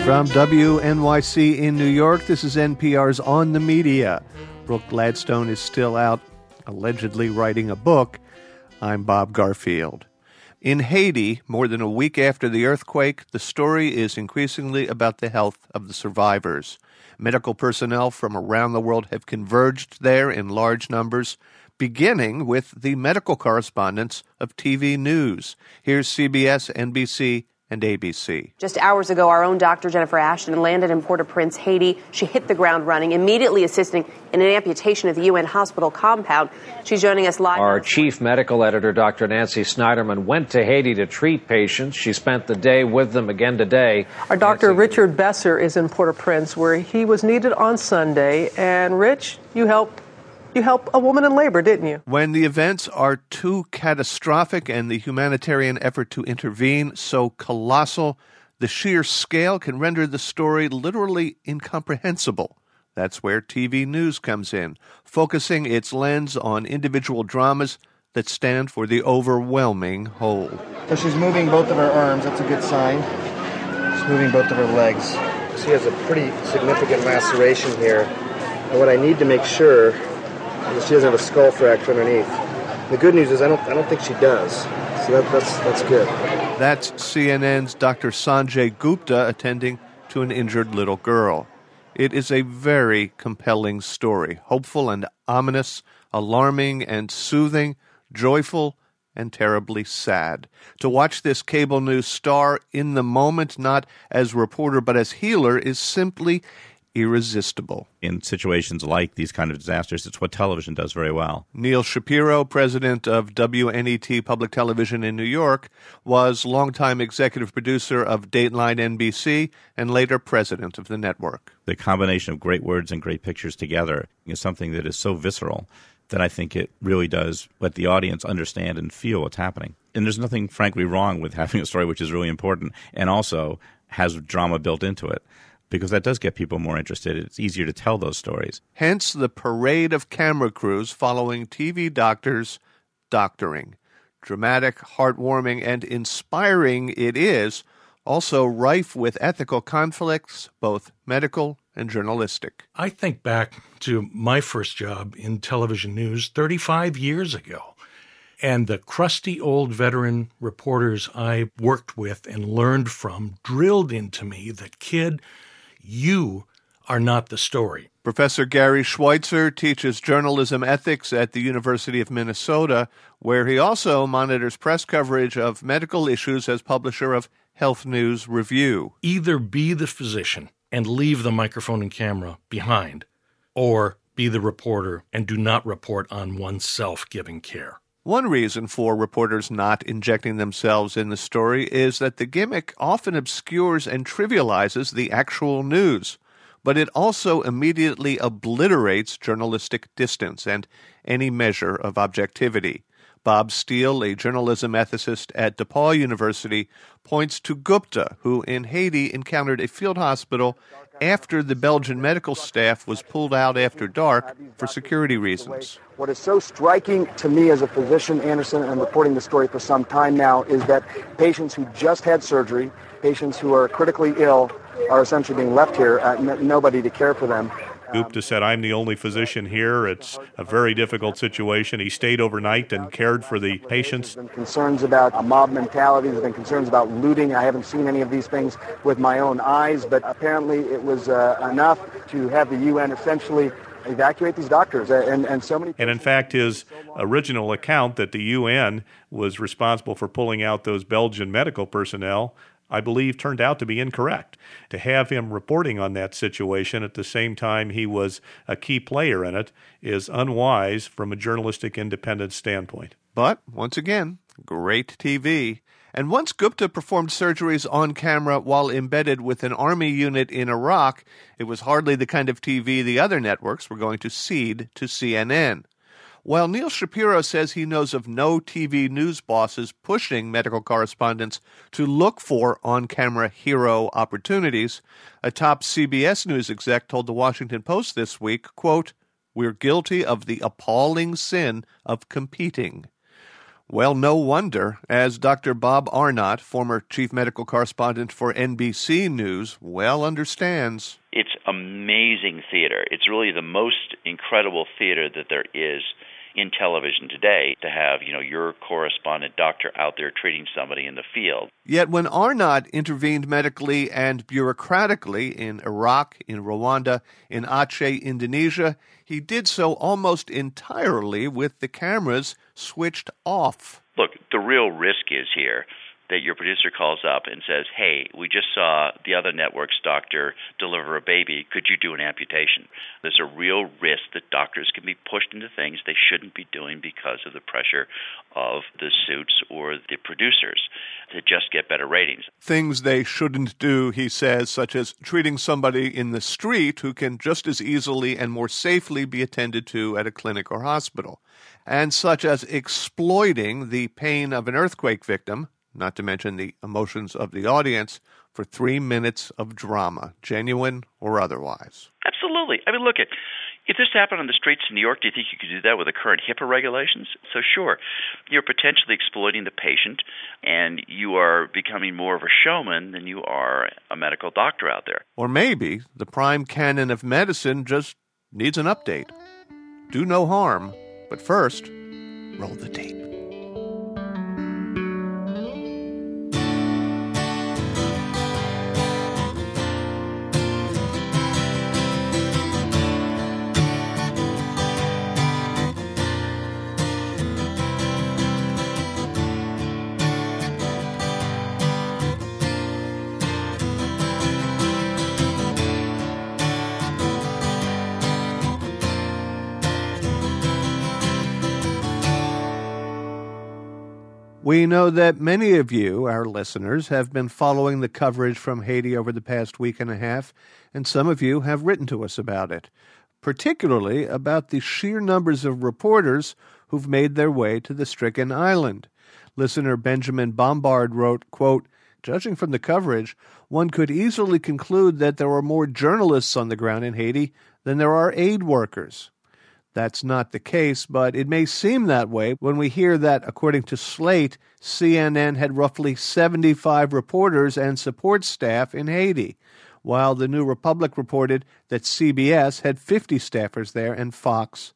From WNYC in New York, this is NPR's On the Media. Brooke Gladstone is still out, allegedly writing a book. I'm Bob Garfield. In Haiti, more than a week after the earthquake, the story is increasingly about the health of the survivors. Medical personnel from around the world have converged there in large numbers, beginning with the medical correspondents of TV news. Here's CBS, NBC, and ABC. Just hours ago, our own Dr. Jennifer Ashton landed in Port-au-Prince, Haiti. She hit the ground running, immediately assisting in an amputation at the UN hospital compound. She's joining us live. Our chief medical editor, Dr. Nancy Snyderman, went to Haiti to treat patients. She spent the day with them again today. Our Dr. Richard Besser is in Port-au-Prince, where he was needed on Sunday. And, Rich, you helped a woman in labor, didn't you? When the events are too catastrophic and the humanitarian effort to intervene so colossal, the sheer scale can render the story literally incomprehensible. That's where TV news comes in, focusing its lens on individual dramas that stand for the overwhelming whole. So she's moving both of her arms. That's a good sign. She's moving both of her legs. She has a pretty significant laceration here. And what I need to make sure she doesn't have a skull fracture underneath. The good news is I don't think she does. So that's good. That's CNN's Dr. Sanjay Gupta attending to an injured little girl. It is a very compelling story, hopeful and ominous, alarming and soothing, joyful and terribly sad. To watch this cable news star in the moment, not as reporter but as healer, is simply irresistible. In situations like these kind of disasters, it's what television does very well. Neil Shapiro, president of WNET Public Television in New York, was longtime executive producer of Dateline NBC and later president of the network. The combination of great words and great pictures together is something that is so visceral that I think it really does let the audience understand and feel what's happening. And there's nothing, frankly, wrong with having a story which is really important and also has drama built into it, because that does get people more interested. It's easier to tell those stories. Hence the parade of camera crews following TV doctors doctoring. Dramatic, heartwarming, and inspiring it is, also rife with ethical conflicts, both medical and journalistic. I think back to my first job in television news 35 years ago. And the crusty old veteran reporters I worked with and learned from drilled into me that, kid, you are not the story. Professor Gary Schweitzer teaches journalism ethics at the University of Minnesota, where he also monitors press coverage of medical issues as publisher of Health News Review. Either be the physician and leave the microphone and camera behind, or be the reporter and do not report on oneself giving care. One reason for reporters not injecting themselves in the story is that the gimmick often obscures and trivializes the actual news, but it also immediately obliterates journalistic distance and any measure of objectivity. Bob Steele, a journalism ethicist at DePaul University, points to Gupta, who in Haiti encountered a field hospital after the Belgian medical staff was pulled out after dark for security reasons. What is so striking to me as a physician, Anderson, and I'm reporting the story for some time now, is that patients who just had surgery, patients who are critically ill, are essentially being left here, nobody to care for them. Gupta said, I'm the only physician here. It's a very difficult situation. He stayed overnight and cared for the patients. There's been concerns about a mob mentality. There's been concerns about looting. I haven't seen any of these things with my own eyes, but apparently it was enough to have the UN essentially evacuate these doctors. And so many. And in fact, his original account that the UN was responsible for pulling out those Belgian medical personnel, I believe, turned out to be incorrect. To have him reporting on that situation at the same time he was a key player in it is unwise from a journalistic independence standpoint. But, once again, great TV. And once Gupta performed surgeries on camera while embedded with an army unit in Iraq, it was hardly the kind of TV the other networks were going to cede to CNN. While Neil Shapiro says he knows of no TV news bosses pushing medical correspondents to look for on-camera hero opportunities, a top CBS News exec told the Washington Post this week, quote, "We're guilty of the appalling sin of competing." Well, no wonder, as Dr. Bob Arnott, former chief medical correspondent for NBC News, well understands. It's amazing theater. It's really the most incredible theater that there is in television today, to have, your correspondent doctor out there treating somebody in the field. Yet when Arnott intervened medically and bureaucratically in Iraq, in Rwanda, in Aceh, Indonesia, he did so almost entirely with the cameras switched off. Look, the real risk is here that your producer calls up and says, hey, we just saw the other network's doctor deliver a baby. Could you do an amputation? There's a real risk that doctors can be pushed into things they shouldn't be doing because of the pressure of the suits or the producers to just get better ratings. Things they shouldn't do, he says, such as treating somebody in the street who can just as easily and more safely be attended to at a clinic or hospital, and such as exploiting the pain of an earthquake victim, not to mention the emotions of the audience, for 3 minutes of drama, genuine or otherwise. Absolutely. I mean, look, if this happened on the streets of New York, do you think you could do that with the current HIPAA regulations? So sure, you're potentially exploiting the patient, and you are becoming more of a showman than you are a medical doctor out there. Or maybe the prime canon of medicine just needs an update. Do no harm, but first, roll the tape. We know that many of you, our listeners, have been following the coverage from Haiti over the past week and a half, and some of you have written to us about it, particularly about the sheer numbers of reporters who've made their way to the stricken island. Listener Benjamin Bombard wrote, quote, "Judging from the coverage, one could easily conclude that there are more journalists on the ground in Haiti than there are aid workers." That's not the case, but it may seem that way when we hear that, according to Slate, CNN had roughly 75 reporters and support staff in Haiti, while the New Republic reported that CBS had 50 staffers there and Fox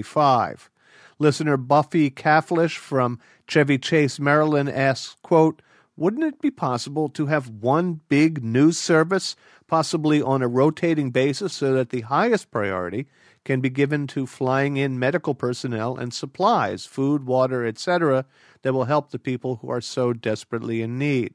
25. Listener Buffy Cafflish from Chevy Chase, Maryland asks, quote, "Wouldn't it be possible to have one big news service, possibly on a rotating basis, so that the highest priority can be given to flying in medical personnel and supplies, food, water, etc., that will help the people who are so desperately in need?"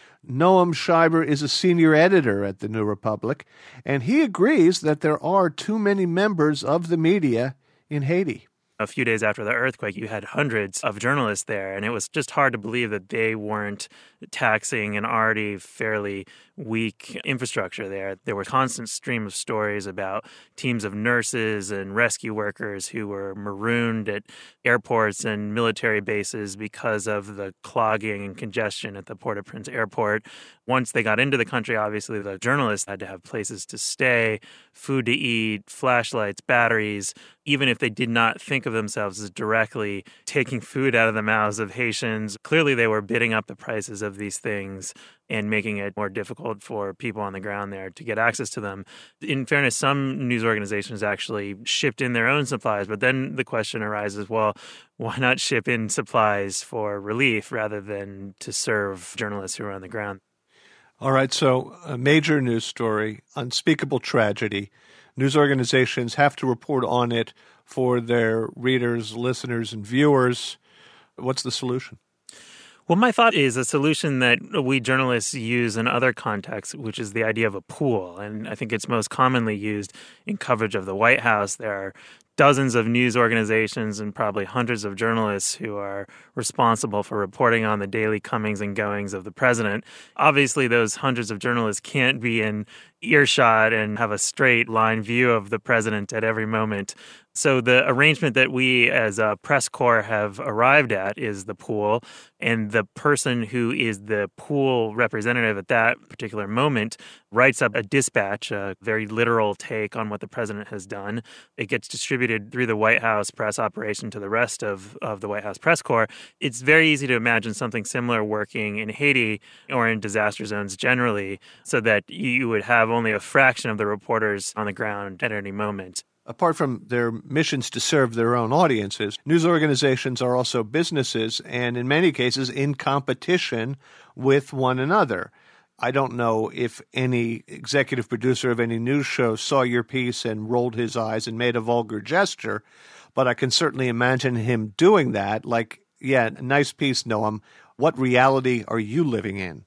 Noam Scheiber is a senior editor at the New Republic, and he agrees that there are too many members of the media in Haiti. A few days after the earthquake, you had hundreds of journalists there, and it was just hard to believe that they weren't taxing an already fairly weak infrastructure there. There were a constant stream of stories about teams of nurses and rescue workers who were marooned at airports and military bases because of the clogging and congestion at the Port-au-Prince airport. Once they got into the country, obviously, the journalists had to have places to stay, food to eat, flashlights, batteries. Even if they did not think of themselves as directly taking food out of the mouths of Haitians, clearly they were bidding up the prices of these things and making it more difficult for people on the ground there to get access to them. In fairness, some news organizations actually shipped in their own supplies, but then the question arises, well, why not ship in supplies for relief rather than to serve journalists who are on the ground? All right, so a major news story, unspeakable tragedy. News organizations have to report on it for their readers, listeners, and viewers. What's the solution? Well, my thought is a solution that we journalists use in other contexts, which is the idea of a pool. And I think it's most commonly used in coverage of the White House. There are dozens of news organizations and probably hundreds of journalists who are responsible for reporting on the daily comings and goings of the president. Obviously, those hundreds of journalists can't be in earshot and have a straight line view of the president at every moment. So the arrangement that we as a press corps have arrived at is the pool, and the person who is the pool representative at that particular moment writes up a dispatch, a very literal take on what the president has done. It gets distributed distributed through the White House press operation to the rest of the White House press corps. It's very easy to imagine something similar working in Haiti or in disaster zones generally, so that you would have only a fraction of the reporters on the ground at any moment. Apart from their missions to serve their own audiences, news organizations are also businesses and in many cases in competition with one another. I don't know if any executive producer of any news show saw your piece and rolled his eyes and made a vulgar gesture, but I can certainly imagine him doing that. Like, yeah, nice piece, Noam. What reality are you living in?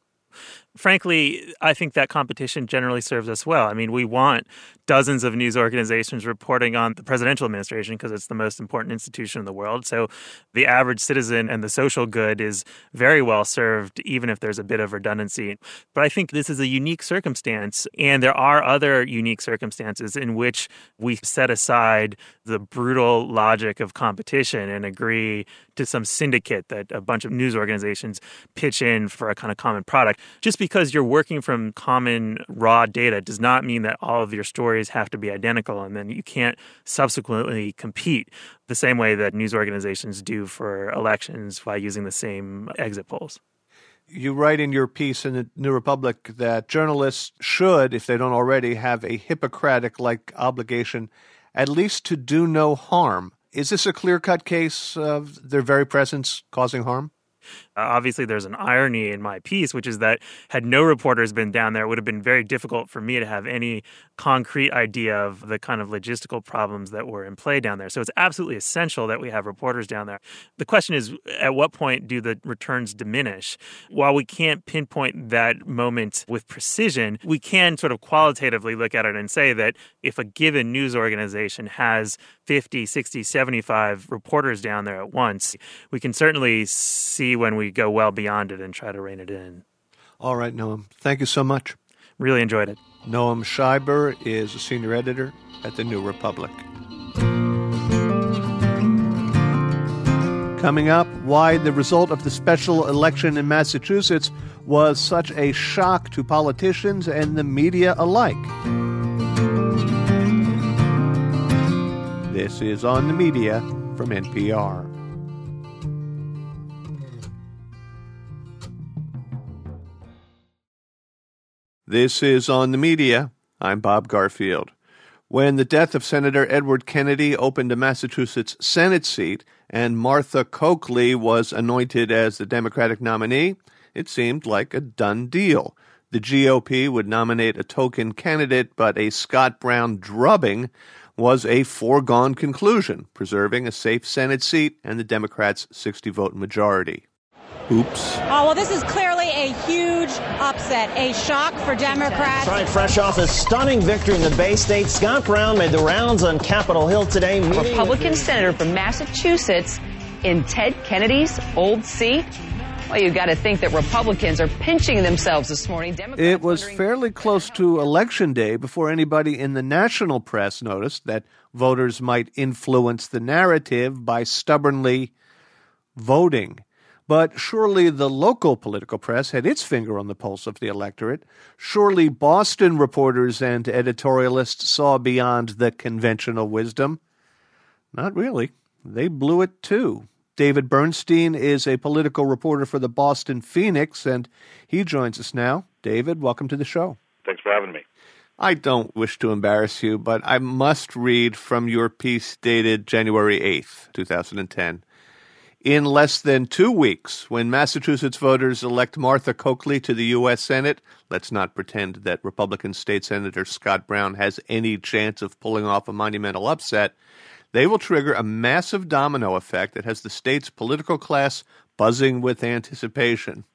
Frankly, I think that competition generally serves us well. I mean, we want dozens of news organizations reporting on the presidential administration because it's the most important institution in the world. So the average citizen and the social good is very well served, even if there's a bit of redundancy. But I think this is a unique circumstance, and there are other unique circumstances in which we set aside the brutal logic of competition and agree to some syndicate that a bunch of news organizations pitch in for a kind of common product. Just because you're working from common raw data does not mean that all of your stories have to be identical, and then you can't subsequently compete the same way that news organizations do for elections by using the same exit polls. You write in your piece in the New Republic that journalists should, if they don't already, have a Hippocratic-like obligation at least to do no harm. Is this a clear-cut case of their very presence causing harm? Obviously, there's an irony in my piece, which is that had no reporters been down there, it would have been very difficult for me to have any concrete idea of the kind of logistical problems that were in play down there. So it's absolutely essential that we have reporters down there. The question is, at what point do the returns diminish? While we can't pinpoint that moment with precision, we can sort of qualitatively look at it and say that if a given news organization has 50, 60, 75 reporters down there at once, we can certainly see when we go well beyond it and try to rein it in. All right, Noam. Thank you so much. Really enjoyed it. Noam Scheiber is a senior editor at the New Republic. Coming up, why the result of the special election in Massachusetts was such a shock to politicians and the media alike. This is On the Media from NPR. This is On the Media. I'm Bob Garfield. When the death of Senator Edward Kennedy opened a Massachusetts Senate seat and Martha Coakley was anointed as the Democratic nominee, it seemed like a done deal. The GOP would nominate a token candidate, but a Scott Brown drubbing was a foregone conclusion, preserving a safe Senate seat and the Democrats' 60-vote majority. Oops. Oh, well, this is clearly a huge upset, a shock for Democrats. Right, fresh off a stunning victory in the Bay State, Scott Brown made the rounds on Capitol Hill today. A Republican senator from Massachusetts in Ted Kennedy's old seat. Well, you got to think that Republicans are pinching themselves this morning. It was fairly close to Election Day before anybody in the national press noticed that voters might influence the narrative by stubbornly voting. But surely the local political press had its finger on the pulse of the electorate. Surely Boston reporters and editorialists saw beyond the conventional wisdom. Not really. They blew it too. David Bernstein is a political reporter for the Boston Phoenix, and he joins us now. David, welcome to the show. Thanks for having me. I don't wish to embarrass you, but I must read from your piece dated January 8th, 2010. In less than 2 weeks, when Massachusetts voters elect Martha Coakley to the U.S. Senate, let's not pretend that Republican State Senator Scott Brown has any chance of pulling off a monumental upset, they will trigger a massive domino effect that has the state's political class buzzing with anticipation.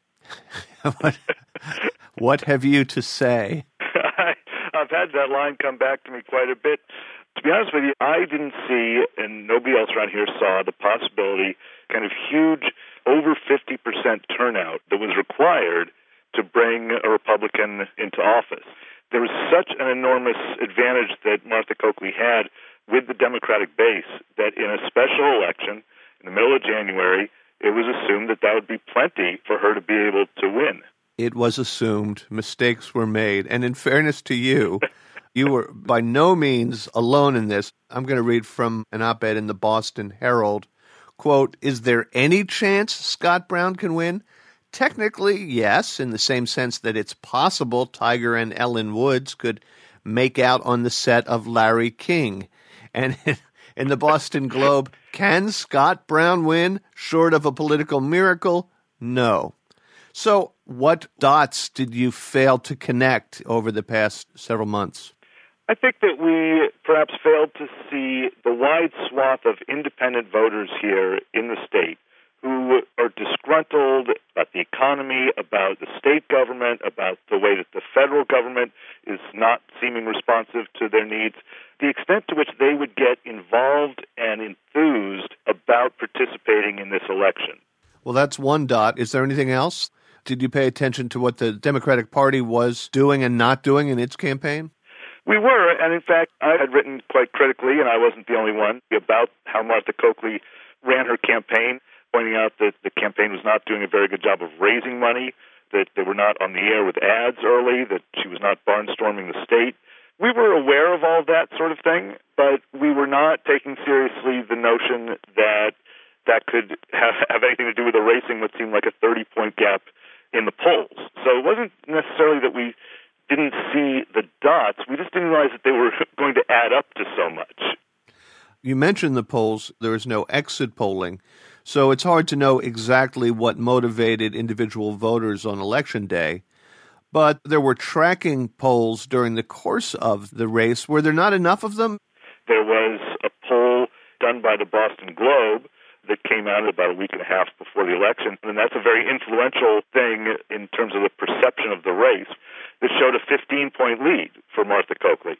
What have you to say? I've had that line come back to me quite a bit. To be honest with you, I didn't see, and nobody else around here saw, the possibility, kind of huge, over 50% turnout that was required to bring a Republican into office. There was such an enormous advantage that Martha Coakley had with the Democratic base that in a special election in the middle of January, it was assumed that that would be plenty for her to be able to win. It was assumed. Mistakes were made. And in fairness to you, You were by no means alone in this. I'm going to read from an op-ed in the Boston Herald. Quote, "Is there any chance Scott Brown can win? Technically, yes, in the same sense that it's possible Tiger and Ellen Woods could make out on the set of Larry King." And in the Boston Globe, can Scott Brown win short of a political miracle? No. So what dots did you fail to connect over the past several months? I think that we perhaps failed to see the wide swath of independent voters here in the state who are disgruntled about the economy, about the state government, about the way that the federal government is not seeming responsive to their needs, the extent to which they would get involved and enthused about participating in this election. Well, that's one dot. Is there anything else? Did you pay attention to what the Democratic Party was doing and not doing in its campaign? We were, and in fact, I had written quite critically, and I wasn't the only one, about how Martha Coakley ran her campaign, pointing out that the campaign was not doing a very good job of raising money, that they were not on the air with ads early, that she was not barnstorming the state. We were aware of all that sort of thing, but we were not taking seriously the notion that that could have anything to do with erasing what seemed like a 30-point gap in the polls. So it wasn't necessarily that we didn't see the dots. We just didn't realize that they were going to add up to so much. You mentioned the polls. There is no exit polling. So it's hard to know exactly what motivated individual voters on Election Day. But there were tracking polls during the course of the race. Were there not enough of them? There was a poll done by the Boston Globe that came out about a week and a half before the election, and that's a very influential thing in terms of the perception of the race, that showed a 15-point lead for Martha Coakley.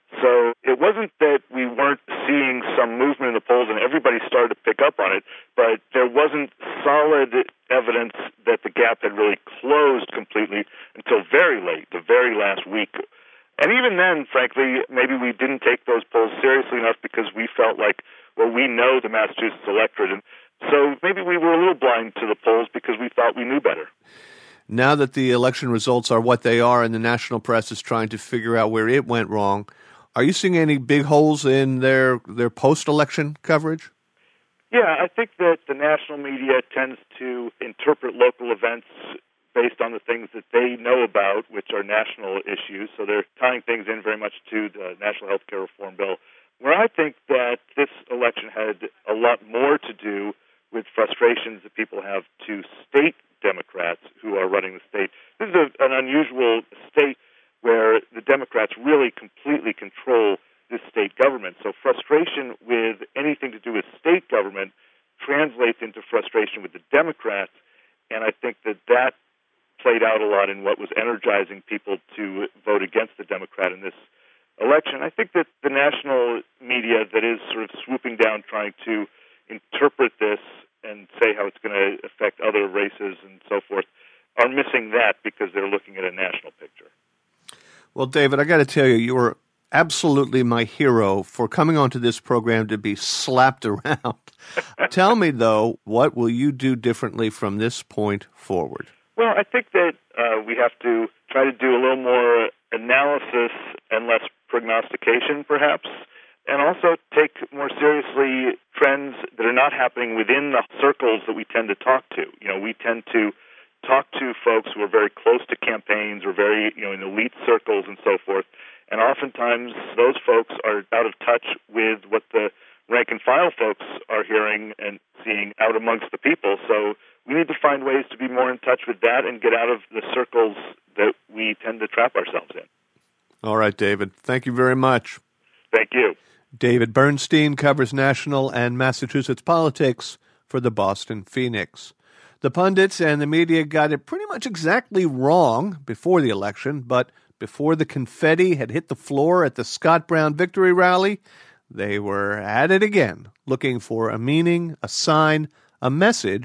So it wasn't that we weren't seeing some movement in the polls and everybody started to pick up on it, but there wasn't solid evidence that the gap had really closed completely until very late, the very last week. And even then, frankly, maybe we didn't take those polls seriously enough because we felt like, well, we know the Massachusetts electorate, and so maybe we were a little blind to the polls because we thought we knew better. Now that the election results are what they are and the national press is trying to figure out where it went wrong, are you seeing any big holes in their post-election coverage? Yeah, I think that the national media tends to interpret local events based on the things that they know about, which are national issues. So they're tying things in very much to the National Health Care Reform Bill, where I think that this election had a lot more to do with frustrations that people have to state Democrats who are running the state. This is an unusual state where the Democrats really completely control this state government. So frustration with anything to do with state government translates into frustration with the Democrats, and I think that that played out a lot in what was energizing people to vote against the Democrat in this election. I think that the national media that is sort of swooping down trying to interpret this and say how it's going to affect other races and so forth are missing that because they're looking at a national picture. Well, David, I got to tell you, you were absolutely my hero for coming onto this program to be slapped around. Tell me, though, what will you do differently from this point forward? Well, I think that we have to try to do a little more analysis and less prognostication, perhaps, and also take more seriously trends that are not happening within the circles that we tend to talk to. You know, we tend to talk to folks who are very close to campaigns or very, in elite circles and so forth, and oftentimes those folks are out of touch with what the rank-and-file folks are hearing and seeing out amongst the people. So we need to find ways to be more in touch with that and get out of the circles that we tend to trap ourselves in. All right, David. Thank you very much. Thank you. David Bernstein covers national and Massachusetts politics for the Boston Phoenix. The pundits and the media got it pretty much exactly wrong before the election, but before the confetti had hit the floor at the Scott Brown victory rally, they were at it again, looking for a meaning, a sign, a message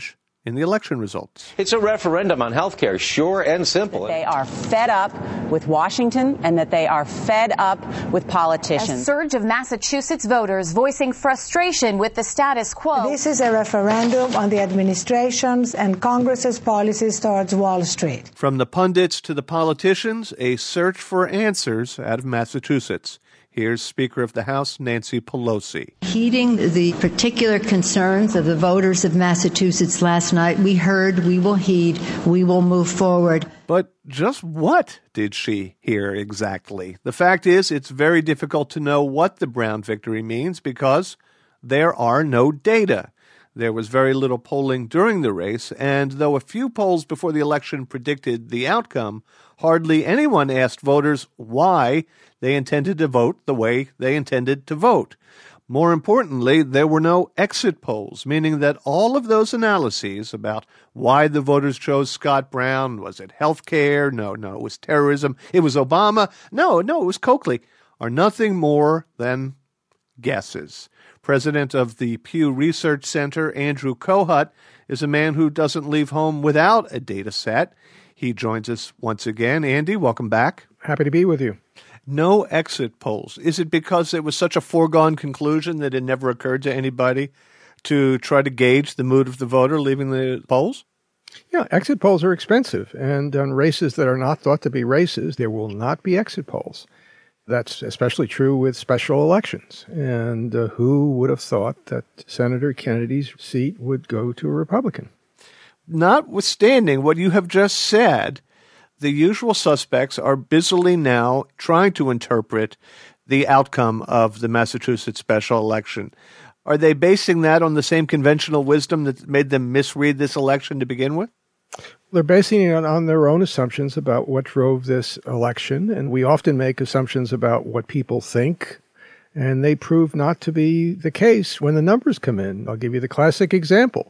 in the election results. It's a referendum on health care, sure and simple. They are fed up with Washington and that they are fed up with politicians. A surge of Massachusetts voters voicing frustration with the status quo. This is a referendum on the administration's and Congress's policies towards Wall Street. From the pundits to the politicians, a search for answers out of Massachusetts. Here's Speaker of the House, Nancy Pelosi. Heeding the particular concerns of the voters of Massachusetts last night, we heard, we will heed, we will move forward. But just what did she hear exactly? The fact is, it's very difficult to know what the Brown victory means because there are no data. There was very little polling during the race, and though a few polls before the election predicted the outcome, hardly anyone asked voters why they intended to vote the way they intended to vote. More importantly, there were no exit polls, meaning that all of those analyses about why the voters chose Scott Brown, was it health care? No, it was terrorism. It was Obama. No, it was Coakley, are nothing more than guesses. President of the Pew Research Center, Andrew Kohut, is a man who doesn't leave home without a data set. He joins us once again. Andy, welcome back. Happy to be with you. No exit polls. Is it because it was such a foregone conclusion that it never occurred to anybody to try to gauge the mood of the voter leaving the polls? Yeah, exit polls are expensive. And on races that are not thought to be races, there will not be exit polls. That's especially true with special elections. And who would have thought that Senator Kennedy's seat would go to a Republican? Notwithstanding what you have just said, the usual suspects are busily now trying to interpret the outcome of the Massachusetts special election. Are they basing that on the same conventional wisdom that made them misread this election to begin with? They're basing it on their own assumptions about what drove this election, and we often make assumptions about what people think, and they prove not to be the case when the numbers come in. I'll give you the classic example.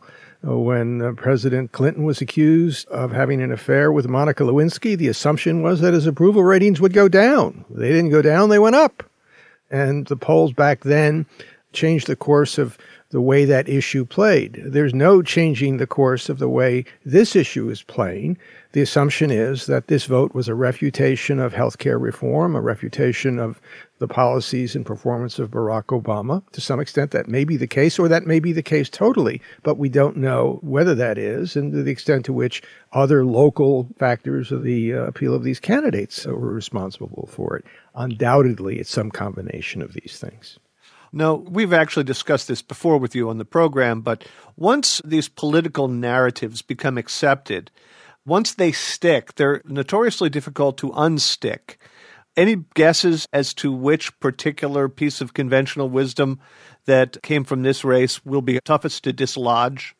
When President Clinton was accused of having an affair with Monica Lewinsky, the assumption was that his approval ratings would go down. They didn't go down, they went up. And the polls back then changed the course of the way that issue played. There's no changing the course of the way this issue is playing. The assumption is that this vote was a refutation of healthcare reform, a refutation of the policies and performance of Barack Obama. To some extent, that may be the case, or that may be the case totally, but we don't know whether that is, and to the extent to which other local factors of the appeal of these candidates were responsible for it. Undoubtedly, it's some combination of these things. No, we've actually discussed this before with you on the program, but once these political narratives become accepted, once they stick, they're notoriously difficult to unstick. Any guesses as to which particular piece of conventional wisdom that came from this race will be toughest to dislodge?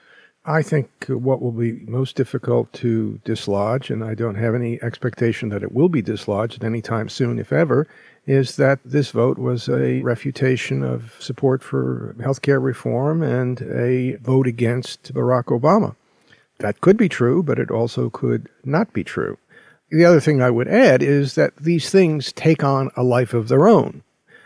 I think what will be most difficult to dislodge, and I don't have any expectation that it will be dislodged anytime soon, if ever, is that this vote was a refutation of support for healthcare reform and a vote against Barack Obama. That could be true, but it also could not be true. The other thing I would add is that these things take on a life of their own.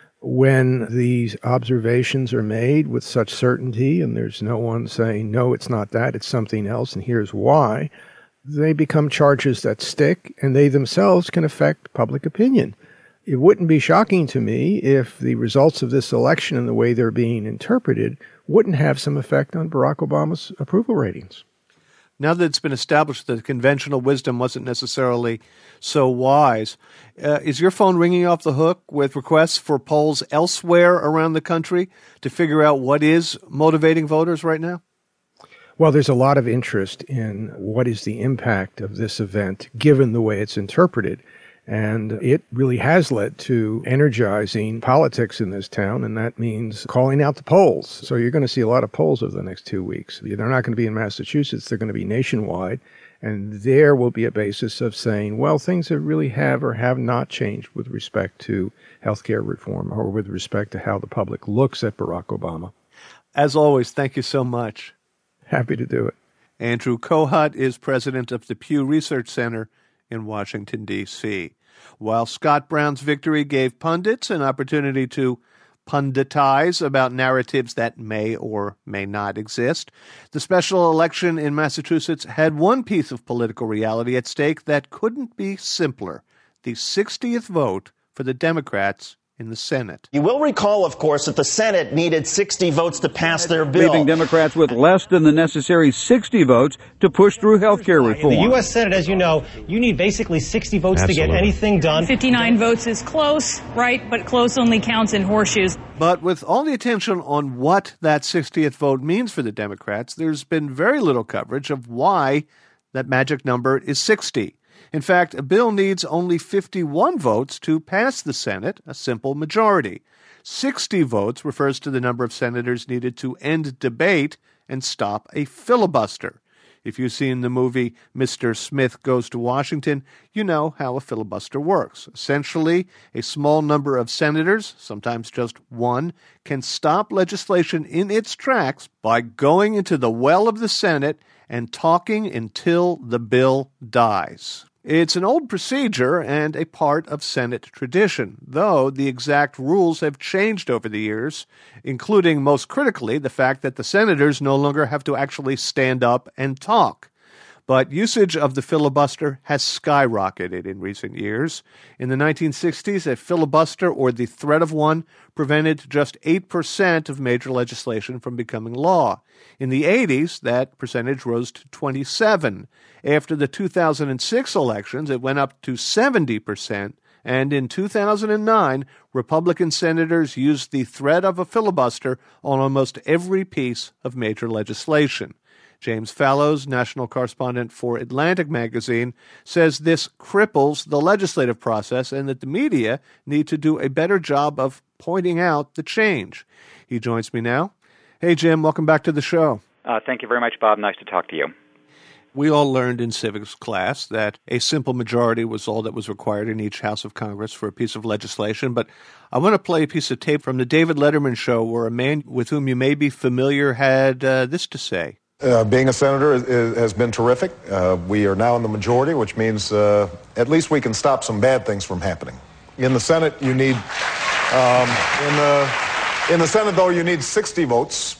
When these observations are made with such certainty, and there's no one saying, no, it's not that, it's something else, and here's why, they become charges that stick, and they themselves can affect public opinion. It wouldn't be shocking to me if the results of this election and the way they're being interpreted wouldn't have some effect on Barack Obama's approval ratings. Now that it's been established that conventional wisdom wasn't necessarily so wise, is your phone ringing off the hook with requests for polls elsewhere around the country to figure out what is motivating voters right now? Well, there's a lot of interest in what is the impact of this event, given the way it's interpreted. And it really has led to energizing politics in this town, and that means calling out the polls. So you're going to see a lot of polls over the next 2 weeks. They're not going to be in Massachusetts. They're going to be nationwide. And there will be a basis of saying, well, things have really have or have not changed with respect to healthcare reform or with respect to how the public looks at Barack Obama. As always, thank you so much. Happy to do it. Andrew Kohut is president of the Pew Research Center in Washington, D.C. While Scott Brown's victory gave pundits an opportunity to punditize about narratives that may or may not exist. The special election in Massachusetts had one piece of political reality at stake that couldn't be simpler: the 60th vote for the Democrats in the Senate. You will recall, of course, that the Senate needed 60 votes to pass their bill. Leaving Democrats with less than the necessary 60 votes to push through health care reform. In the U.S. Senate, as you know, you need basically 60 votes to get anything done. 59 votes is close, right? But close only counts in horseshoes. But with all the attention on what that 60th vote means for the Democrats, there's been very little coverage of why that magic number is 60. In fact, a bill needs only 51 votes to pass the Senate, a simple majority. 60 votes refers to the number of senators needed to end debate and stop a filibuster. If you've seen the movie Mr. Smith Goes to Washington, you know how a filibuster works. Essentially, a small number of senators, sometimes just one, can stop legislation in its tracks by going into the well of the Senate and talking until the bill dies. It's an old procedure and a part of Senate tradition, though the exact rules have changed over the years, including, most critically, the fact that the senators no longer have to actually stand up and talk. But usage of the filibuster has skyrocketed in recent years. In the 1960s, a filibuster, or the threat of one, prevented just 8% of major legislation from becoming law. In the 80s, that percentage rose to 27%. After the 2006 elections, it went up to 70%. And in 2009, Republican senators used the threat of a filibuster on almost every piece of major legislation. James Fallows, national correspondent for Atlantic Magazine, says this cripples the legislative process and that the media need to do a better job of pointing out the change. He joins me now. Hey, Jim, welcome back to the show. Thank you very much, Bob. Nice to talk to you. We all learned in civics class that a simple majority was all that was required in each House of Congress for a piece of legislation. But I want to play a piece of tape from the David Letterman show where a man with whom you may be familiar had this to say. Being a senator has been terrific. We are now in the majority, which means at least we can stop some bad things from happening. In the Senate, you need in the Senate, though, you need 60 votes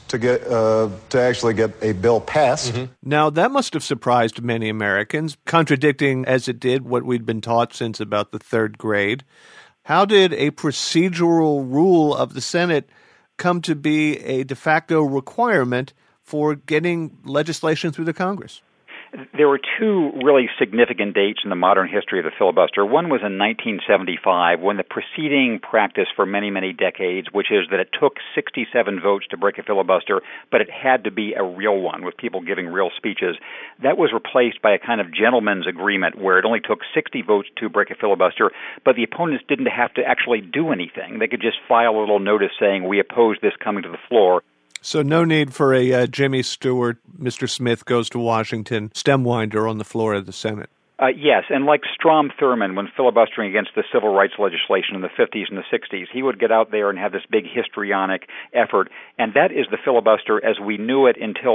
to actually get a bill passed. Mm-hmm. Now, that must have surprised many Americans, contradicting as it did what we'd been taught since about the third grade. How did a procedural rule of the Senate come to be a de facto requirement for getting legislation through the Congress? There were two really significant dates in the modern history of the filibuster. One was in 1975, when the preceding practice for many, many decades, which is that it took 67 votes to break a filibuster, but it had to be a real one with people giving real speeches. That was replaced by a kind of gentleman's agreement where it only took 60 votes to break a filibuster, but the opponents didn't have to actually do anything. They could just file a little notice saying, we oppose this coming to the floor. So no need for a Jimmy Stewart, Mr. Smith Goes to Washington stem winder on the floor of the Senate. Yes, and like Strom Thurmond, when filibustering against the civil rights legislation in the 50s and the 60s, he would get out there and have this big histrionic effort, and that is the filibuster as we knew it until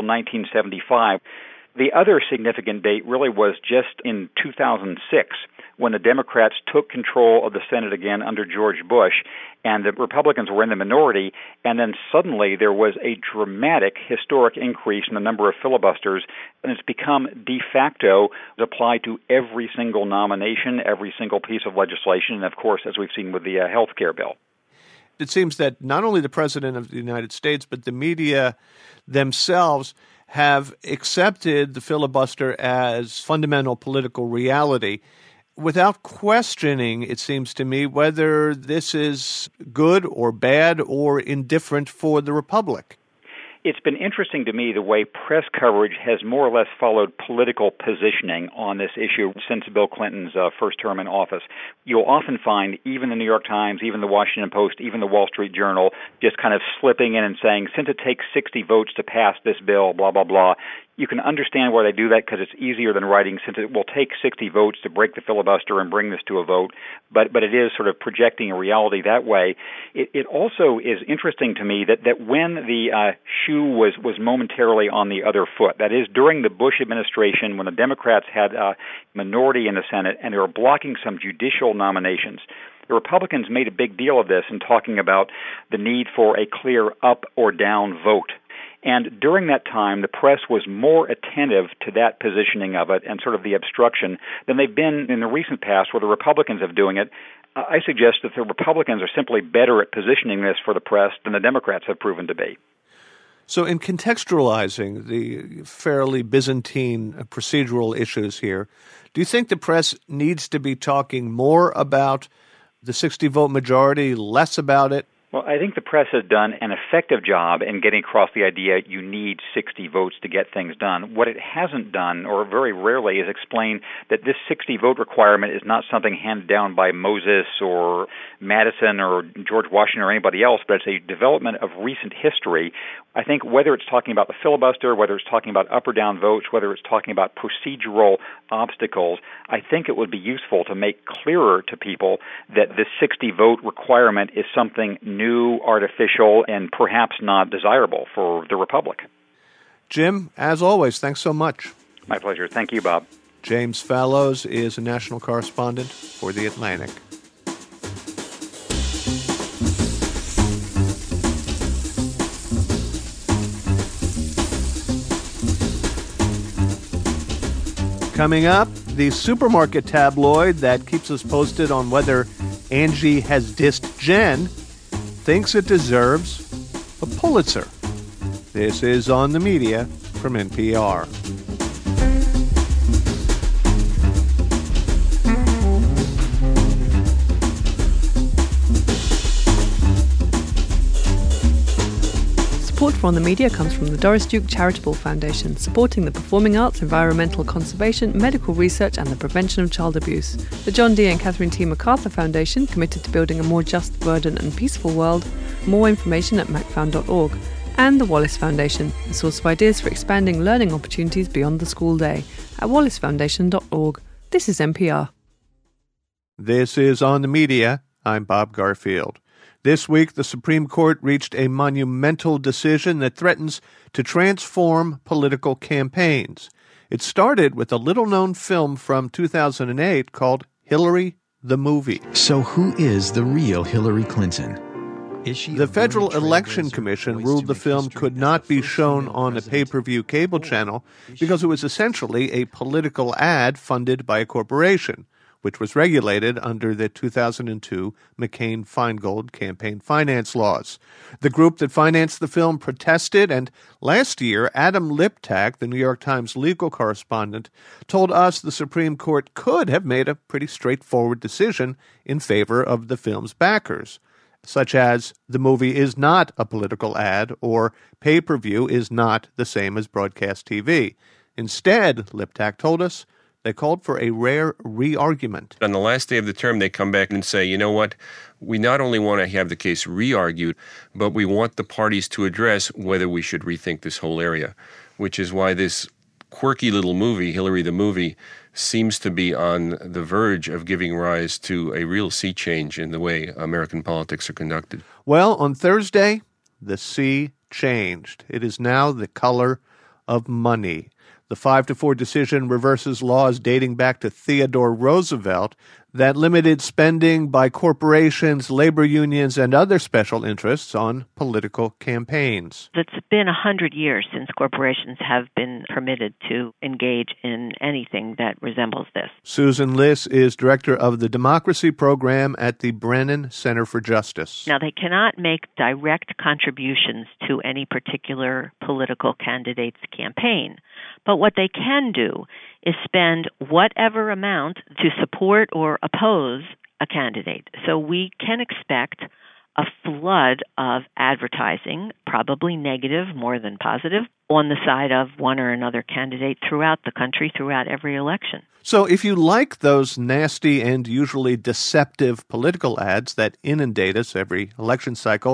1975. The other significant date really was just in 2006, when the Democrats took control of the Senate again under George Bush, and the Republicans were in the minority, and then suddenly there was a dramatic, historic increase in the number of filibusters, and it's become de facto applied to every single nomination, every single piece of legislation, and of course, as we've seen with the health care bill. It seems that not only the President of the United States, but the media themselves have accepted the filibuster as fundamental political reality without questioning, it seems to me, whether this is good or bad or indifferent for the Republic. It's been interesting to me the way press coverage has more or less followed political positioning on this issue since Bill Clinton's first term in office. You'll often find even the New York Times, even the Washington Post, even the Wall Street Journal just kind of slipping in and saying, since it takes 60 votes to pass this bill, blah, blah, blah, You can understand why they do that because it's easier than writing, since it will take 60 votes to break the filibuster and bring this to a vote. But it is sort of projecting a reality that way. It also is interesting to me that when the shoe was momentarily on the other foot, that is during the Bush administration when the Democrats had a minority in the Senate and they were blocking some judicial nominations, the Republicans made a big deal of this in talking about the need for a clear up or down vote. And during that time, the press was more attentive to that positioning of it and sort of the obstruction than they've been in the recent past where the Republicans have doing it. I suggest that the Republicans are simply better at positioning this for the press than the Democrats have proven to be. So in contextualizing the fairly Byzantine procedural issues here, do you think the press needs to be talking more about the 60-vote majority, less about it? Well, I think the press has done an effective job in getting across the idea you need 60 votes to get things done. What it hasn't done, or very rarely, is explain that this 60-vote requirement is not something handed down by Moses or Madison or George Washington or anybody else, but it's a development of recent history. I think whether it's talking about the filibuster, whether it's talking about up or down votes, whether it's talking about procedural obstacles, I think it would be useful to make clearer to people that the 60-vote requirement is something new, artificial, and perhaps not desirable for the Republic. Jim, as always, thanks so much. My pleasure. Thank you, Bob. James Fallows is a national correspondent for The Atlantic. Coming up, the supermarket tabloid that keeps us posted on whether Angie has dissed Jen thinks it deserves a Pulitzer. This is On the Media from NPR. Support for On the Media comes from the Doris Duke Charitable Foundation, supporting the performing arts, environmental conservation, medical research and the prevention of child abuse. The John D. and Catherine T. MacArthur Foundation, committed to building a more just, verdant and peaceful world. More information at macfound.org. And the Wallace Foundation, a source of ideas for expanding learning opportunities beyond the school day, at wallacefoundation.org. This is NPR. This is On the Media. I'm Bob Garfield. This week, the Supreme Court reached a monumental decision that threatens to transform political campaigns. It started with a little-known film from 2008 called Hillary the Movie. So who is the real Hillary Clinton? The Federal Election Commission ruled the film could not be shown on a pay-per-view cable channel because it was essentially a political ad funded by a corporation, which was regulated under the 2002 McCain-Feingold campaign finance laws. The group that financed the film protested, and last year, Adam Liptak, the New York Times legal correspondent, told us the Supreme Court could have made a pretty straightforward decision in favor of the film's backers, such as the movie is not a political ad or pay-per-view is not the same as broadcast TV. Instead, Liptak told us, they called for a rare re-argument. On the last day of the term, they come back and say, you know what, we not only want to have the case re-argued, but we want the parties to address whether we should rethink this whole area, which is why this quirky little movie, Hillary the Movie, seems to be on the verge of giving rise to a real sea change in the way American politics are conducted. Well, on Thursday, the sea changed. It is now the color of money. The 5-4 decision reverses laws dating back to Theodore Roosevelt that limited spending by corporations, labor unions, and other special interests on political campaigns. It's been 100 years since corporations have been permitted to engage in anything that resembles this. Susan Liss is director of the Democracy Program at the Brennan Center for Justice. Now, they cannot make direct contributions to any particular political candidate's campaign, but what they can do is spend whatever amount to support or oppose a candidate. So we can expect a flood of advertising, probably negative more than positive, on the side of one or another candidate throughout the country, throughout every election. So if you like those nasty and usually deceptive political ads that inundate us every election cycle,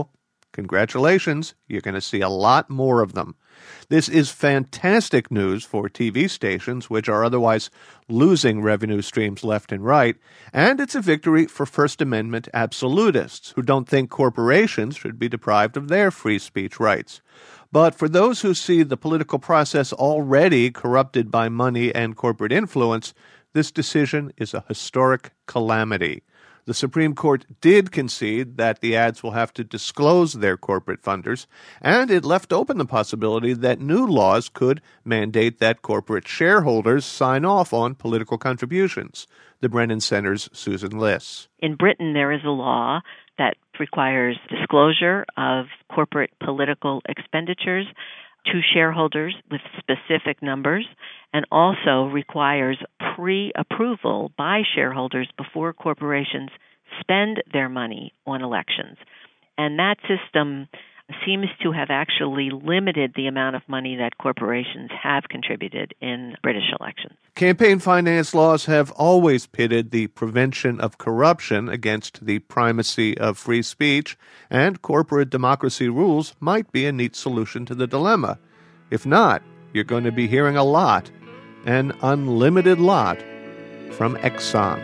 congratulations, you're going to see a lot more of them. This is fantastic news for TV stations, which are otherwise losing revenue streams left and right, and it's a victory for First Amendment absolutists who don't think corporations should be deprived of their free speech rights. But for those who see the political process already corrupted by money and corporate influence, this decision is a historic calamity. The Supreme Court did concede that the ads will have to disclose their corporate funders, and it left open the possibility that new laws could mandate that corporate shareholders sign off on political contributions. The Brennan Center's Susan Liss. In Britain, there is a law that requires disclosure of corporate political expenditures to shareholders with specific numbers, and also requires pre-approval by shareholders before corporations spend their money on elections. And that system seems to have actually limited the amount of money that corporations have contributed in British elections. Campaign finance laws have always pitted the prevention of corruption against the primacy of free speech, and corporate democracy rules might be a neat solution to the dilemma. If not, you're going to be hearing a lot, an unlimited lot, from Exxon.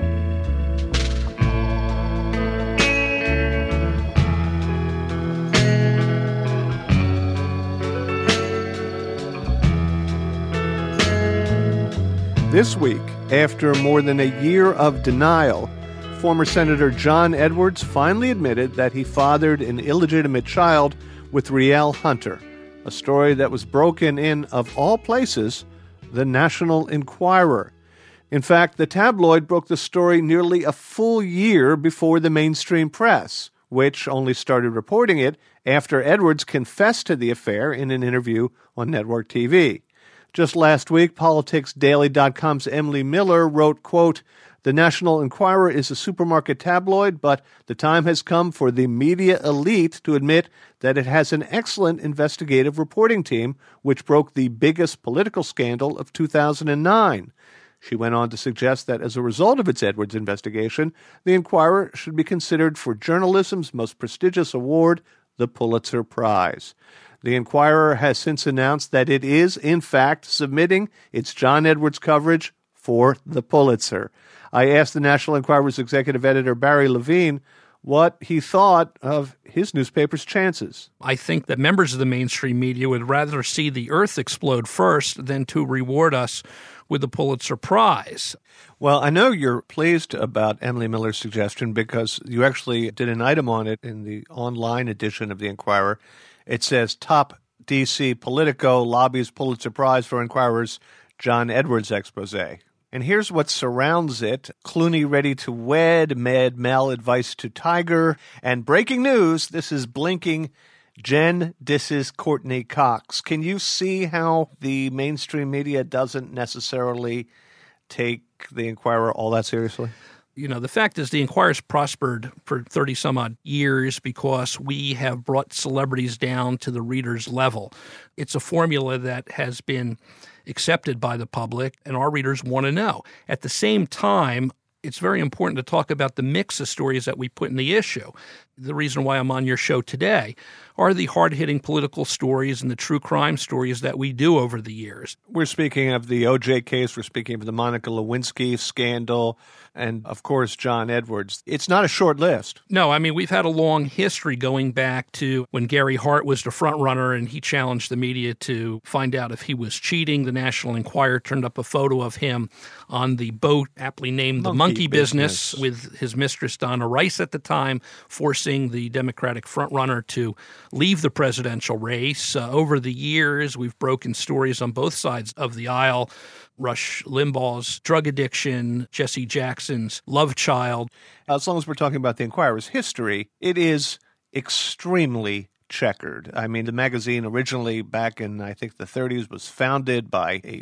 This week, after more than a year of denial, former Senator John Edwards finally admitted that he fathered an illegitimate child with Rielle Hunter, a story that was broken in, of all places, the National Enquirer. In fact, the tabloid broke the story nearly a full year before the mainstream press, which only started reporting it after Edwards confessed to the affair in an interview on network TV. Just last week, PoliticsDaily.com's Emily Miller wrote, quote, "The National Enquirer is a supermarket tabloid, but the time has come for the media elite to admit that it has an excellent investigative reporting team, which broke the biggest political scandal of 2009. She went on to suggest that as a result of its Edwards investigation, the Enquirer should be considered for journalism's most prestigious award, the Pulitzer Prize. The Enquirer has since announced that it is, in fact, submitting its John Edwards coverage for the Pulitzer. I asked the National Enquirer's executive editor, Barry Levine, what he thought of his newspaper's chances. I think that members of the mainstream media would rather see the earth explode first than to reward us with the Pulitzer Prize. Well, I know you're pleased about Emily Miller's suggestion because you actually did an item on it in the online edition of the Enquirer. It says, top D.C. Politico lobbies Pulitzer Prize for Enquirer's John Edwards expose. And here's what surrounds it. Clooney ready to wed, Mad Mel advice to Tiger, and breaking news, this is blinking, Jen disses Courtney Cox. Can you see how the mainstream media doesn't necessarily take the Enquirer all that seriously? You know, the fact is the Enquirer's prospered for 30-some-odd years because we have brought celebrities down to the reader's level. It's a formula that has been accepted by the public, and our readers want to know. At the same time, it's very important to talk about the mix of stories that we put in the issue. The reason why I'm on your show today are the hard-hitting political stories and the true crime stories that we do over the years. We're speaking of the O.J. case. We're speaking of the Monica Lewinsky scandal and, of course, John Edwards. It's not a short list. No, I mean, we've had a long history going back to when Gary Hart was the front runner and he challenged the media to find out if he was cheating. The National Enquirer turned up a photo of him on the boat aptly named the Monkey Business with his mistress Donna Rice at the time, forcing the Democratic frontrunner to leave the presidential race. Over the years, we've broken stories on both sides of the aisle. Rush Limbaugh's drug addiction, Jesse Jackson's love child. As long as we're talking about the Enquirer's history, it is extremely checkered. I mean, the magazine originally back in, I think, the 30s was founded by a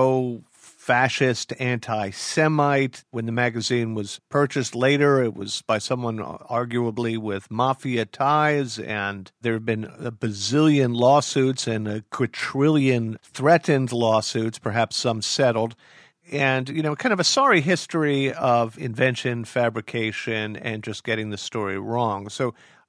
pro-fascist anti-Semite. When the magazine was purchased later, it was by someone arguably with mafia ties, and there have been a bazillion lawsuits and a quadrillion threatened lawsuits, perhaps some settled. And, you know, kind of a sorry history of invention, fabrication, and just getting the story wrong. So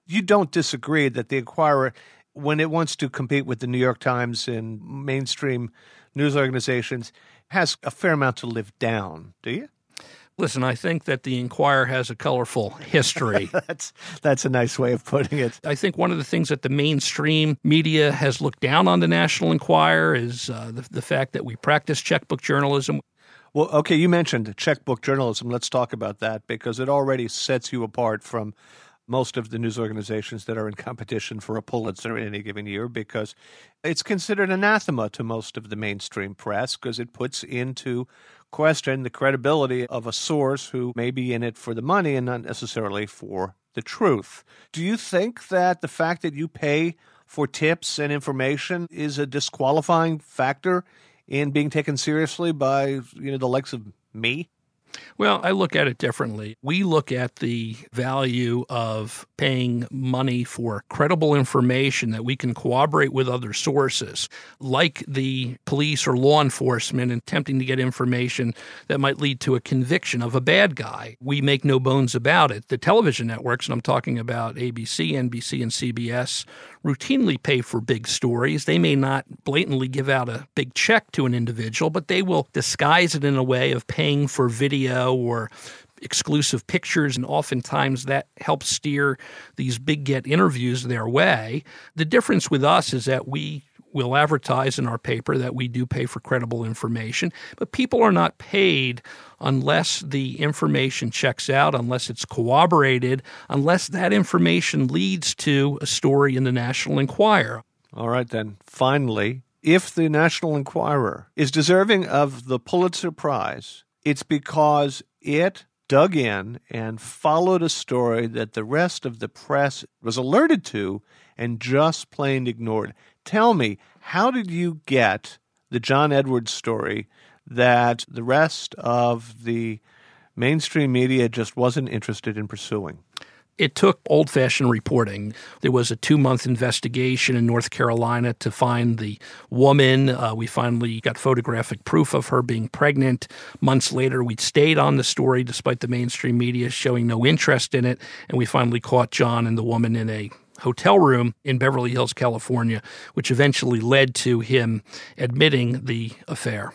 you don't disagree that the Inquirer, when it wants to compete with the New York Times and mainstream news organizations, has a fair amount to live down, do you? Listen, I think that the Inquirer has a colorful history. That's a nice way of putting it. I think one of the things that the mainstream media has looked down on the National Enquirer is the fact that we practice checkbook journalism. Well, okay, you mentioned checkbook journalism. Let's talk about that because it already sets you apart from most of the news organizations that are in competition for a Pulitzer in any given year, because it's considered anathema to most of the mainstream press because it puts into question the credibility of a source who may be in it for the money and not necessarily for the truth. Do you think that the fact that you pay for tips and information is a disqualifying factor in being taken seriously by, the likes of me? Well, I look at it differently. We look at the value of paying money for credible information that we can corroborate with other sources, like the police or law enforcement attempting to get information that might lead to a conviction of a bad guy. We make no bones about it. The television networks, and I'm talking about ABC, NBC, and CBS, routinely pay for big stories. They may not blatantly give out a big check to an individual, but they will disguise it in a way of paying for video or exclusive pictures, and oftentimes that helps steer these big get interviews their way. The difference with us is that we will advertise in our paper that we do pay for credible information, but people are not paid unless the information checks out, unless it's corroborated, unless that information leads to a story in the National Enquirer. All right, then. Finally, if the National Enquirer is deserving of the Pulitzer Prize, it's because it dug in and followed a story that the rest of the press was alerted to and just plain ignored. Tell me, how did you get the John Edwards story that the rest of the mainstream media just wasn't interested in pursuing? It took old-fashioned reporting. There was a 2-month investigation in North Carolina to find the woman. We finally got photographic proof of her being pregnant. Months later, we stayed on the story despite the mainstream media showing no interest in it, and we finally caught John and the woman in a hotel room in Beverly Hills, California, which eventually led to him admitting the affair.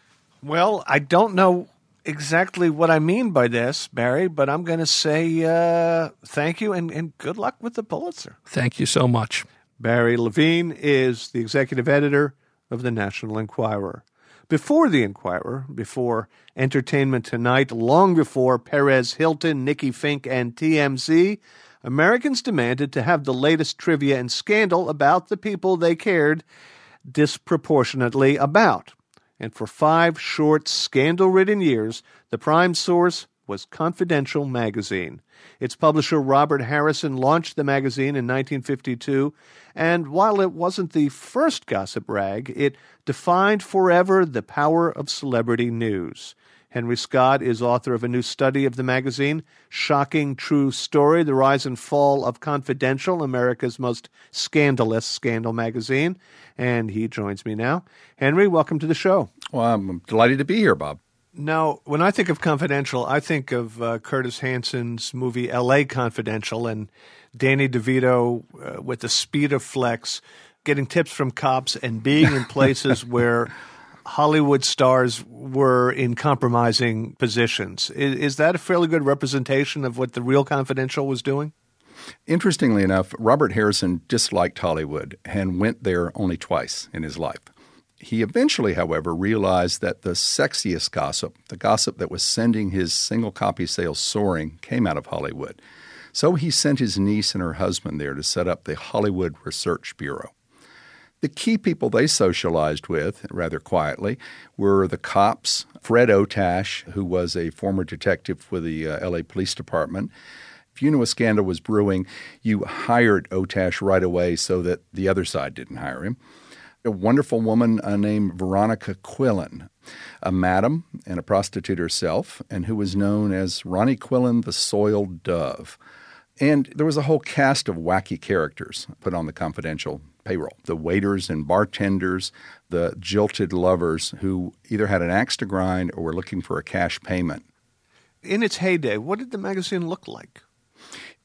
Well, I don't know exactly what I mean by this, Barry, but I'm going to say thank you and good luck with the Pulitzer. Thank you so much. Barry Levine is the executive editor of the National Enquirer. Before the Enquirer, before Entertainment Tonight, long before Perez Hilton, Nikki Fink, and TMZ, Americans demanded to have the latest trivia and scandal about the people they cared disproportionately about. And for 5 short, scandal-ridden years, the prime source was Confidential magazine. Its publisher, Robert Harrison, launched the magazine in 1952, and while it wasn't the first gossip rag, it defined forever the power of celebrity news. Henry Scott is author of a new study of the magazine, Shocking True Story, The Rise and Fall of Confidential, America's most scandalous scandal magazine. And he joins me now. Henry, welcome to the show. Well, I'm delighted to be here, Bob. Now, when I think of Confidential, I think of Curtis Hanson's movie L.A. Confidential and Danny DeVito with the speed of flex, getting tips from cops and being in places where Hollywood stars were in compromising positions. Is that a fairly good representation of what the real Confidential was doing? Interestingly enough, Robert Harrison disliked Hollywood and went there only twice in his life. He eventually, however, realized that the sexiest gossip, the gossip that was sending his single copy sales soaring, came out of Hollywood. So he sent his niece and her husband there to set up the Hollywood Research Bureau. The key people they socialized with, rather quietly, were the cops, Fred Otash, who was a former detective with the L.A. Police Department. If you knew a scandal was brewing, you hired Otash right away so that the other side didn't hire him. A wonderful woman named Veronica Quillen, a madam and a prostitute herself, and who was known as Ronnie Quillen, the Soiled Dove. And there was a whole cast of wacky characters put on the Confidential payroll. The waiters and bartenders, the jilted lovers who either had an axe to grind or were looking for a cash payment. In its heyday, what did the magazine look like?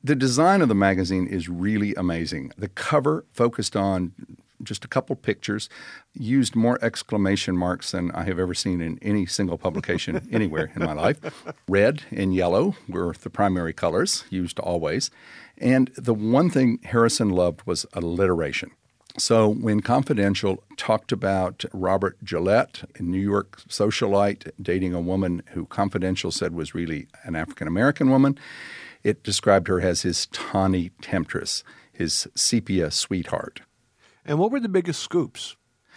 The design of the magazine is really amazing. The cover focused on just a couple pictures, used more exclamation marks than I have ever seen in any single publication anywhere in my life. Red and yellow were the primary colors, used always. And the one thing Harrison loved was alliteration. So when Confidential talked about Robert Gillette, a New York socialite, dating a woman who Confidential said was really an African-American woman, it described her as his tawny temptress, his sepia sweetheart. And what were the biggest scoops?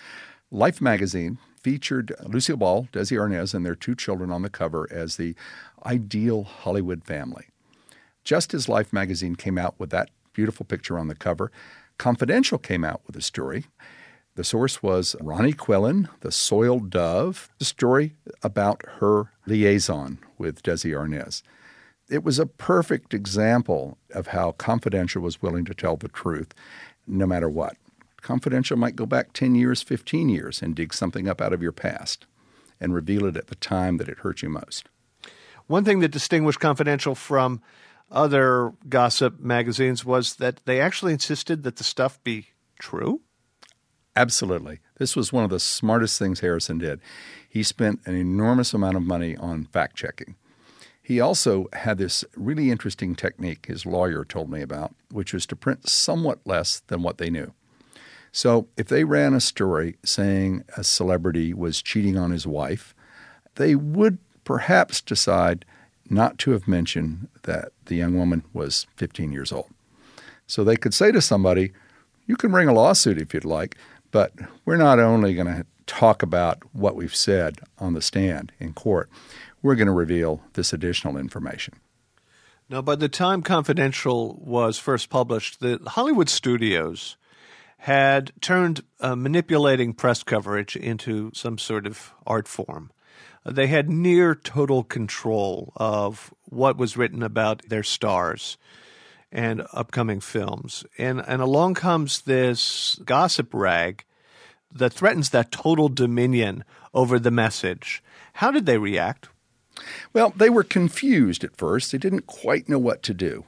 Life magazine featured Lucille Ball, Desi Arnaz, and their two children on the cover as the ideal Hollywood family. Just as Life magazine came out with that beautiful picture on the cover, Confidential came out with a story. The source was Ronnie Quillen, The Soiled Dove, the story about her liaison with Desi Arnaz. It was a perfect example of how Confidential was willing to tell the truth no matter what. Confidential might go back 10 years, 15 years, and dig something up out of your past and reveal it at the time that it hurt you most. One thing that distinguished Confidential from other gossip magazines was that they actually insisted that the stuff be true? Absolutely. This was one of the smartest things Harrison did. He spent an enormous amount of money on fact-checking. He also had this really interesting technique his lawyer told me about, which was to print somewhat less than what they knew. So if they ran a story saying a celebrity was cheating on his wife, they would perhaps decide not to have mentioned that the young woman was 15 years old. So they could say to somebody, you can bring a lawsuit if you'd like, but we're not only going to talk about what we've said on the stand in court, we're going to reveal this additional information. Now, by the time Confidential was first published, the Hollywood studios had turned manipulating press coverage into some sort of art form. They had near total control of what was written about their stars and upcoming films. And along comes this gossip rag that threatens that total dominion over the message. How did they react? Well, they were confused at first. They didn't quite know what to do.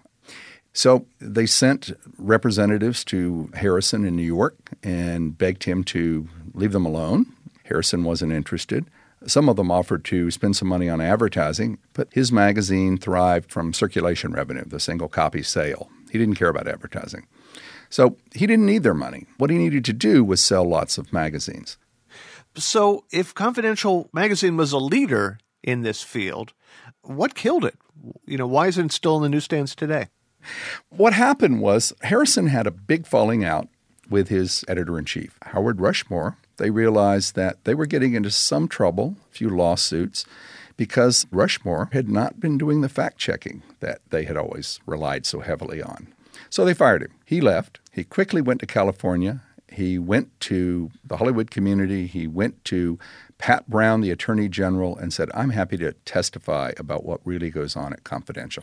So they sent representatives to Harrison in New York and begged him to leave them alone. Harrison wasn't interested. Some of them offered to spend some money on advertising, but his magazine thrived from circulation revenue, the single copy sale. He didn't care about advertising. So he didn't need their money. What he needed to do was sell lots of magazines. So if Confidential magazine was a leader in this field, what killed it? Why isn't it still in the newsstands today? What happened was Harrison had a big falling out with his editor-in-chief, Howard Rushmore. They realized that they were getting into some trouble, a few lawsuits, because Rushmore had not been doing the fact-checking that they had always relied so heavily on. So they fired him. He left. He quickly went to California. He went to the Hollywood community. He went to Pat Brown, the Attorney General, and said, I'm happy to testify about what really goes on at Confidential.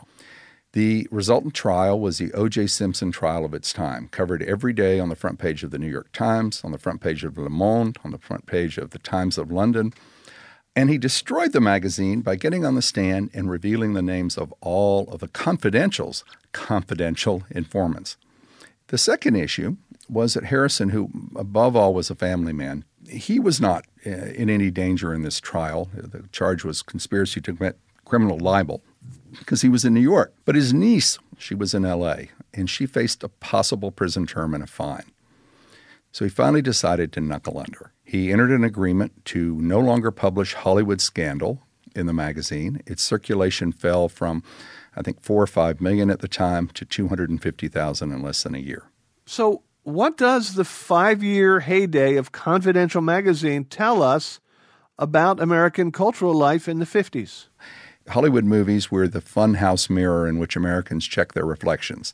The resultant trial was the O.J. Simpson trial of its time, covered every day on the front page of the New York Times, on the front page of Le Monde, on the front page of the Times of London. And he destroyed the magazine by getting on the stand and revealing the names of all of the Confidential's confidential informants. The second issue was that Harrison, who above all was a family man, he was not in any danger in this trial. The charge was conspiracy to commit criminal libel, because he was in New York. But his niece, she was in L.A., and she faced a possible prison term and a fine. So he finally decided to knuckle under. He entered an agreement to no longer publish Hollywood Scandal in the magazine. Its circulation fell from, I think, 4 or 5 million at the time to 250,000 in less than a year. So what does the 5-year heyday of Confidential magazine tell us about American cultural life in the 50s? Hollywood movies were the funhouse mirror in which Americans check their reflections.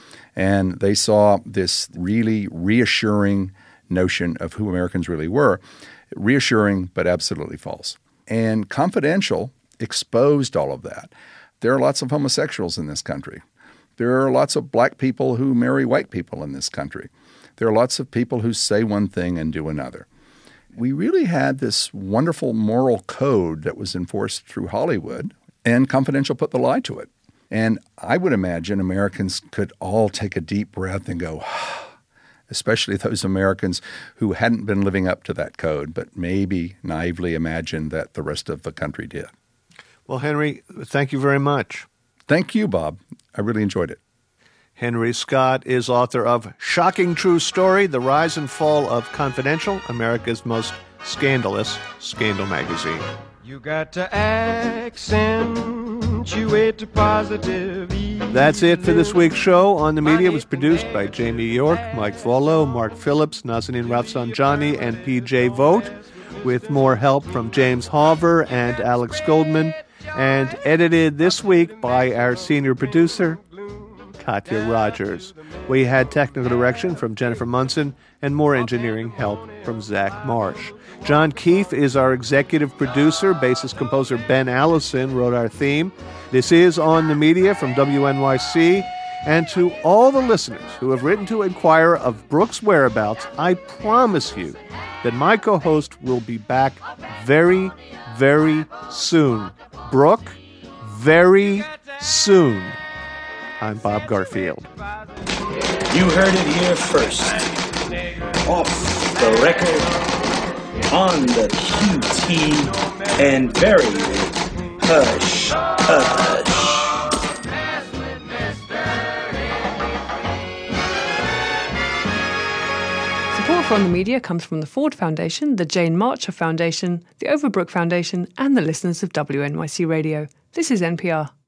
And they saw this really reassuring notion of who Americans really were, reassuring but absolutely false. And Confidential exposed all of that. There are lots of homosexuals in this country. There are lots of black people who marry white people in this country. There are lots of people who say one thing and do another. We really had this wonderful moral code that was enforced through Hollywood, and Confidential put the lie to it. And I would imagine Americans could all take a deep breath and go, especially those Americans who hadn't been living up to that code, but maybe naively imagined that the rest of the country did. Well, Henry, thank you very much. Thank you, Bob. I really enjoyed it. Henry Scott is author of Shocking True Story, The Rise and Fall of Confidential, America's most scandalous scandal magazine. You got to accentuate the positive. That's it for this week's show. On the Media was produced by Jamie York, Mike Volo, Mark Phillips, Nazanin Rafsanjani, and P.J. Vogt, with more help from James Hauver and Alex Goldman, and edited this week by our senior producer, Katya Rogers. We had technical direction from Jennifer Munson and more engineering help from Zach Marsh. John Keefe is our executive producer. Bassist-composer Ben Allison wrote our theme. This is On the Media from WNYC. And to all the listeners who have written to inquire of Brooke's whereabouts, I promise you that my co-host will be back very, very soon. Brooke, very soon. I'm Bob Garfield. You heard it here first. Off the record, on the QT, and very hush, hush. Support from the media comes from the Ford Foundation, the Jane Marcher Foundation, the Overbrook Foundation, and the listeners of WNYC Radio. This is NPR.